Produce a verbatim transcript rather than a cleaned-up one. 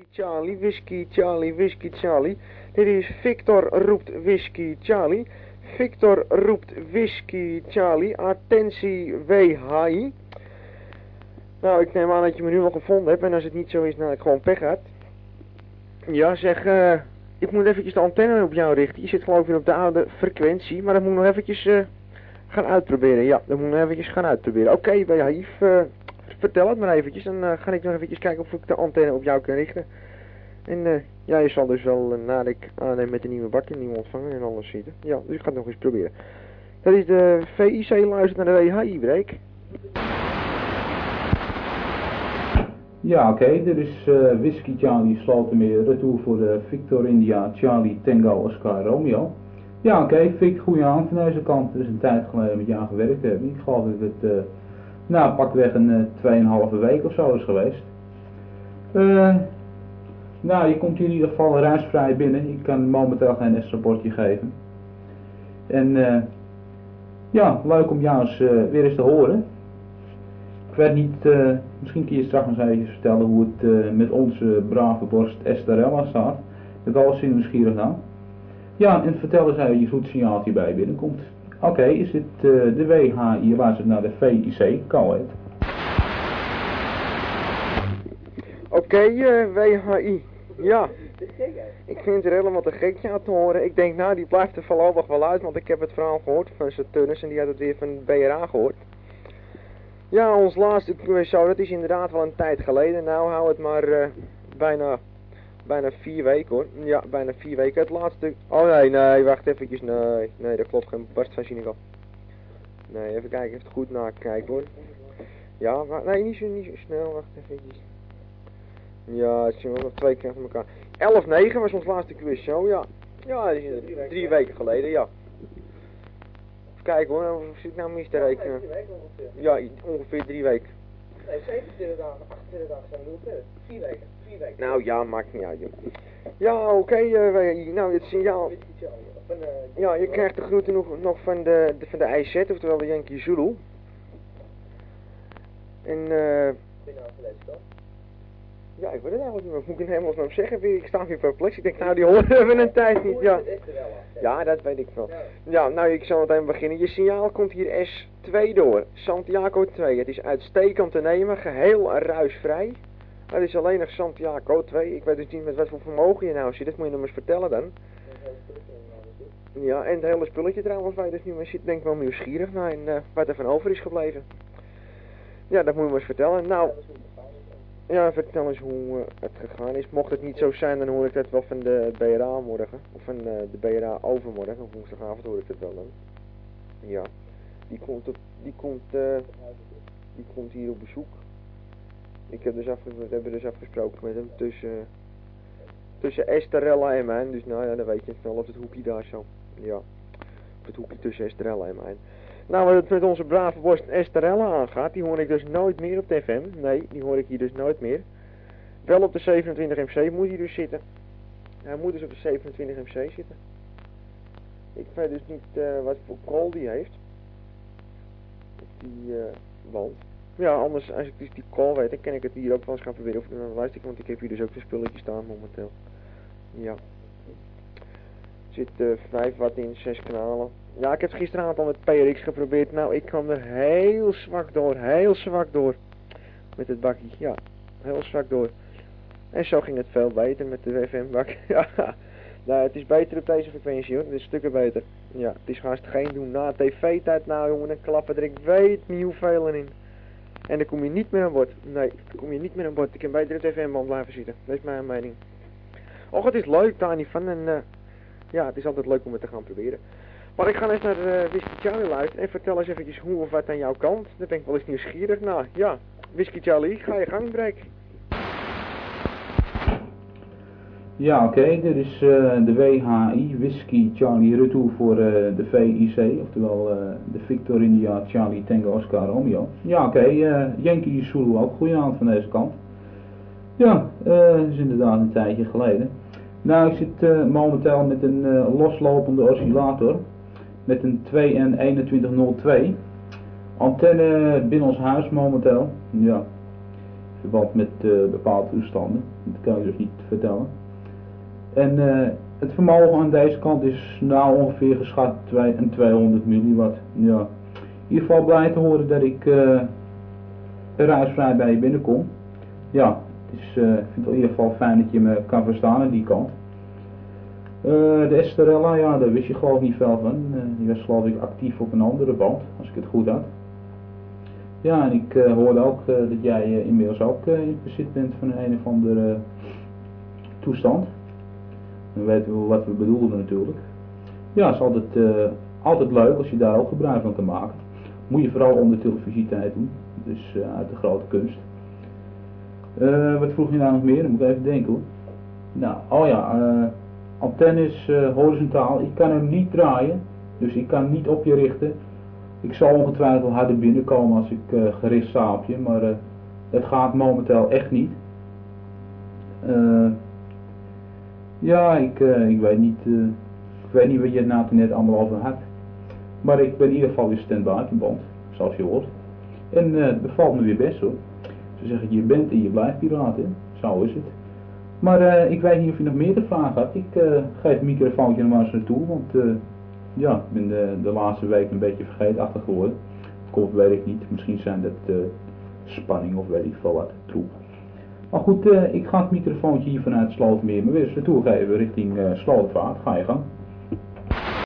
Charlie, Whisky Charlie, Whisky Charlie. Dit is Victor roept Whisky Charlie. Victor roept Whisky Charlie. Attentie W H I. Nou, ik neem aan dat je me nu wel gevonden hebt. En als het niet zo is, nou, ik gewoon pech had. Ja, zeg, uh, ik moet eventjes de antenne op jou richten. Je zit geloof ik op de oude frequentie. Maar dat moet ik nog eventjes uh, gaan uitproberen. Ja, dat moet ik nog eventjes gaan uitproberen. Oké, okay, W H I, uh, vertel het maar eventjes. Dan uh, ga ik nog eventjes kijken of ik de antenne op jou kan richten. En uh, ja, je zal dus wel uh, na ik aanneem met de nieuwe bakje, nieuwe ontvanger en alles zitten. Ja, dus ik ga het nog eens proberen. Dat is de V I C, luistert naar de W H I-break. Ja, oké, okay. Dit is uh, Whisky Charlie Slotermeer, retour voor de Victor India Charlie Tango Oscar Romeo. Ja, oké, okay. Vic, goeie aan van deze kant. Het is een tijd geleden met jou gewerkt hebben. Ik geloof dat het, uh, nou, pakweg een uh, tweeënhalve week of zo is geweest. Uh, nou, je komt hier in ieder geval reisvrij binnen. Ik kan momenteel geen S-rapportje geven. En uh, ja, leuk om jou eens uh, weer eens te horen. Ik weet niet, uh, misschien kun je straks nog eens even vertellen hoe het uh, met onze brave borst Estarella staat. Met alles in nieuwsgierig naar. Ja, en vertel eens even hoe het signaaltje bij binnenkomt. Oké, okay, is dit uh, de W H I, waar ze naar de V I C, Kou heet? Oké, okay, uh, W H I. Ja, ik vind het er helemaal te gek ja, te horen. Ik denk, nou, die blijft er voorlopig wel uit, want ik heb het verhaal gehoord van Saturnus en die had het weer van de B R A gehoord. Ja, ons laatste show, dat is inderdaad wel een tijd geleden. Nou, hou het maar uh, bijna, bijna vier weken hoor. Ja, bijna vier weken. Het laatste... Oh nee, nee, wacht eventjes. Nee, nee, dat klopt geen barst van Cynical. Nee, even kijken, even goed nakijken hoor. Ja, maar, nee, niet zo, niet zo snel, wacht eventjes. Ja, het zijn wel nog twee keer achter elkaar. elf negen was ons laatste quiz show, ja. Ja, dat is drie weken geleden, ja. Even kijken hoor, hoe zit ik nou mis te rekenen? Ja, ongeveer drie weken. Nee, zevenentwintig dagen, achtentwintig dagen zijn we nu op vier weken, vier weken. Nou ja, maakt niet uit joh. Ja, oké, okay, uh, nou het signaal. Ja, je krijgt de groeten nog, nog van de, de, van de I Z, oftewel de Yankee Zulu. En eh... ja, ik weet het eigenlijk niet, wat moet ik in hemelsnaam zeggen? Ik sta weer perplex, ik denk nou die horen we een tijd niet, ja. Ja, dat weet ik wel. Ja, nou ik zal meteen beginnen. Je signaal komt hier S twee door, Santiago twee. Het is uitstekend te nemen, geheel ruisvrij. Het is alleen nog Santiago twee. Ik weet dus niet met wat voor vermogen je nou zit, dat moet je nog eens vertellen dan. Ja, en het hele spulletje trouwens waar je dus nu mee zit, denk ik wel nieuwsgierig naar en uh, wat er van over is gebleven. Ja, dat moet je maar eens vertellen. Nou... Ja, vertel eens hoe uh, het gegaan is. Mocht het niet zo zijn, dan hoor ik dat wel van de B R A morgen. Of van uh, de B R A overmorgen, of woensdagavond hoor ik dat wel dan. Ja, die komt, op, die komt, uh, die komt hier op bezoek. Ik heb dus afge we hebben dus afgesproken met hem tussen, uh, tussen Estarella en mij. Dus nou ja, dan weet je het wel op het hoekje daar zo. Ja, op het hoekje tussen Estarella en mij. Nou, wat het met onze brave borst Estarella aangaat, die hoor ik dus nooit meer op de F M. Nee, die hoor ik hier dus nooit meer. Wel op de zevenentwintig M C moet hij dus zitten. Hij moet dus op de zevenentwintig M C zitten. Ik weet dus niet uh, wat voor call die heeft. Op die uh, band. Ja, anders, als ik dus die call weet, dan kan ik het hier ook wel eens gaan proberen. Of dan luister ik, want ik heb hier dus ook een spulletje staan momenteel. Ja. Er zit uh, vijf watt in, zes kanalen. Ja, ik heb gisteravond al met P R X geprobeerd. Nou, ik kwam er heel zwak door. Heel zwak door. Met het bakkie. Ja, heel zwak door. En zo ging het veel beter met de F M-bak. Ja, nou, het is beter op deze frequentie hoor. Het is stukken beter. Ja, het is haast geen doen. Na tv-tijd, nou jongen, dan klappen er ik weet niet hoeveel in. En dan kom je niet meer aan boord. Nee, dan kom je niet meer aan boord. Ik kan beter op de F M-band blijven zitten. Dat is mijn mening. Och, het is leuk daar niet van. En uh, ja, het is altijd leuk om het te gaan proberen. Maar ik ga eens naar de Whisky Charlie luisteren en vertel eens eventjes hoe of wat aan jouw kant. Daar ben ik wel eens nieuwsgierig naar. Ja, Whisky Charlie, ga je gang, break. Ja, oké, okay. Dit is uh, de W H I, Whisky Charlie retour voor uh, de V I C, oftewel uh, de Victor India Charlie Tango Oscar Romeo. Ja, oké, okay. uh, Yankee Zulu ook, goeie avond van deze kant. Ja, uh, dat is inderdaad een tijdje geleden. Nou, ik zit uh, momenteel met een uh, loslopende oscillator met een twee N eenentwintig nul twee. Antenne binnen ons huis momenteel. Ja. verband met uh, bepaalde toestanden. Dat kan ik dus niet vertellen. En uh, het vermogen aan deze kant is nou ongeveer geschat een tweehonderd milliwatt. Ja. In ieder geval blij te horen dat ik uh, reisvrij bij je binnenkom. Ja, het is, uh, ik vind het in ieder geval fijn dat je me kan verstaan aan die kant. Uh, de Esterella, ja, daar wist je geloof ik niet veel van. Uh, die was geloof ik actief op een andere band, als ik het goed had. Ja, en ik uh, hoorde ook uh, dat jij uh, inmiddels ook uh, in bezit bent van een of andere uh, toestand. Dan weten we wat we bedoelen natuurlijk. Ja, het is altijd, uh, altijd leuk als je daar ook gebruik van kan maken. Moet je vooral onder televisietijd doen, dus uh, uit de grote kunst. Uh, wat vroeg je nou nog meer? Dan moet ik even denken hoor. Nou, oh ja, uh, antennes uh, horizontaal. Ik kan hem niet draaien, dus ik kan niet op je richten. Ik zal ongetwijfeld harder binnenkomen als ik uh, gericht sta op je, maar uh, het gaat momenteel echt niet. Uh, ja, ik, uh, ik weet niet, uh, ik weet niet wat je het nou net allemaal over had. Maar ik ben in ieder geval weer stand-by in band, zoals je hoort. En uh, het bevalt me weer best hoor. Ze zeggen je bent en je blijft piraat, hè? Zo is het. Maar uh, ik weet niet of je nog meer te vragen had. Ik uh, geef het microfoontje nog maar eens naartoe, want uh, ja, ik ben de, de laatste week een beetje vergeetachtig geworden. Komt weet ik niet, misschien zijn dat uh, spanning of weet ik veel wat, troep. Maar goed, uh, ik ga het microfoontje hier vanuit Slotermeer maar weer eens naartoe geven richting uh, Slotervaart. Ga je gang.